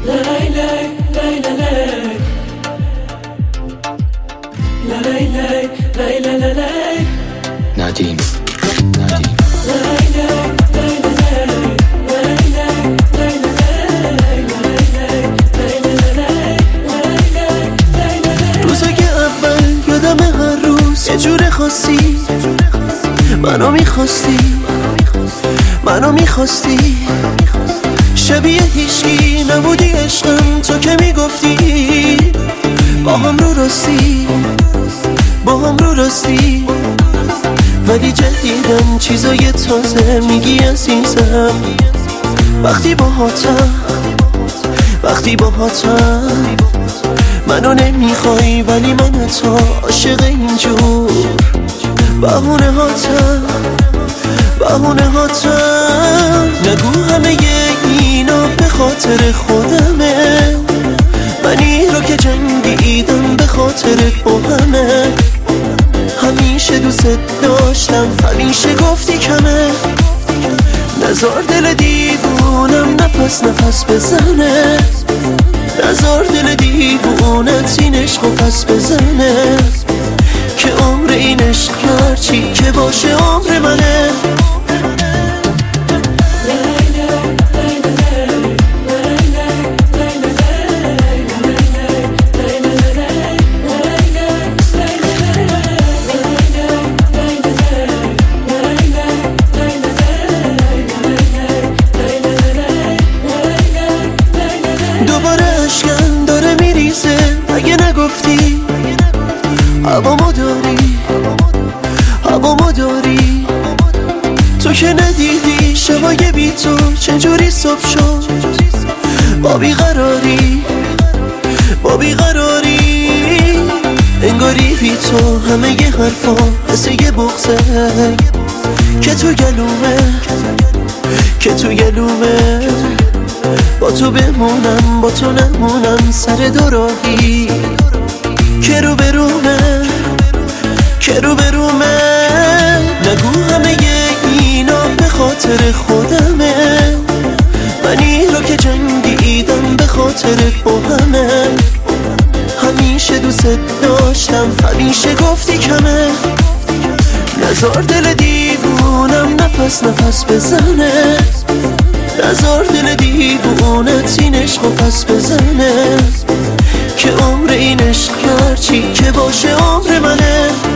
ندیم روزای اول یادم هر روز یه جور خاصی منو میخواستی شبیه هیچکی نبودی عشقم، تو که میگفتی با هم رو راستی ولی جدیدن چیزای تازه میگی عزیزم. وقتی باهاتم منو نمیخوای ولی من تو عاشق اینجور بهونه هاتم نگو همه اینا به خاطر خودمه، منی رو که جنگیدم به خاطرت با همه. همیشه دوست داشتم همیشه گفتی کمه، نزار دل دیوونم نفس بزنه، نزار دل دیوونت این عشقو پس بزنه که عمر این عشق هرچی که باشه عمر منه. دوباره اشکم داره میریزه اگه نگفتی هوامو داری تو که ندیدی شبای بی تو چجوری صبح شد. با بیقراری انگاری بی تو همه ی حرفا مثل یه بغضه که تو گلومه با تو بمونم با تو نمونم سر دوراهی که رو برومه نگو همه اینا به خاطر خودمه، منی رو که جنگیدم به خاطرت با همه. همیشه دوست داشتم همیشه گفتی کمه، نزار دل دیوونم نفس بزنه، نزار دل دیوونت این عشقو پس بزنه که عمر این عشق هرچی که باشه عمر منه.